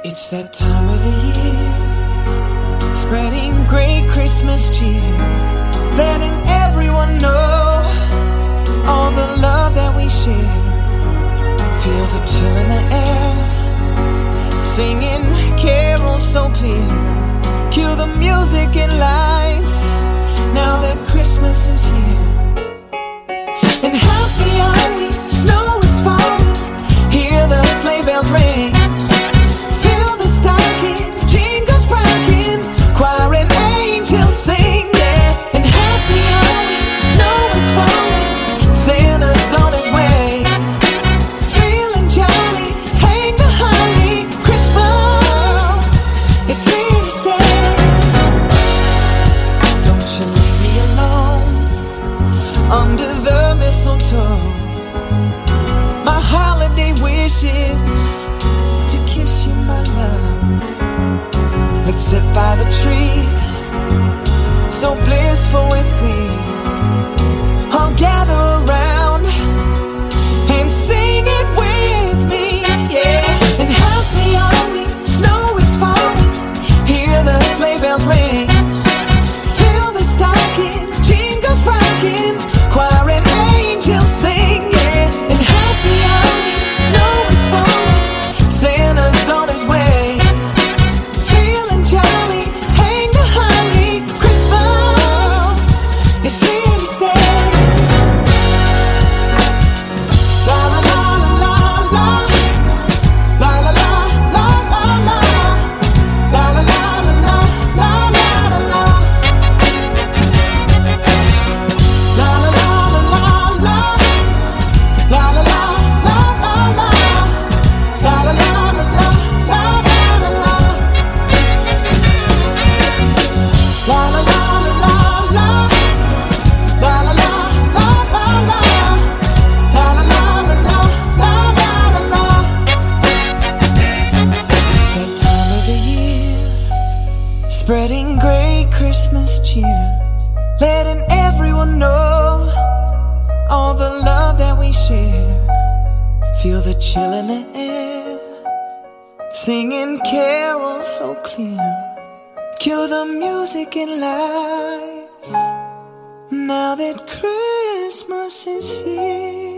It's that time of the year, spreading great Christmas cheer, letting everyone know all the love that we share. Feel the chill in the air, singing carols so clear. Cue the music and lights, now that Christmas is here. And happy are we, snow is falling, hear the sleigh bells ring. Choir and angels sing, yeah. And happy are we, snow is falling, Santa's on his way. Feeling jolly, hang the holly, Christmas is here to stay. Don't you leave me alone under the mistletoe. My holiday wish is to kiss you, my love. Let's sit by the tree, so blissful with glee. I'll gather around and sing it with me, yeah. And happy are we, snow is falling, hear the sleigh bells ring. Fill the stocking, jingles rocking, choir and angels sing, yeah. And happy are we, snow is falling, Santa's on his way. Spreading great Christmas cheer, letting everyone know all the love that we share. Feel the chill in the air, singing carols so clear. Cue the music and lights, now that Christmas is here.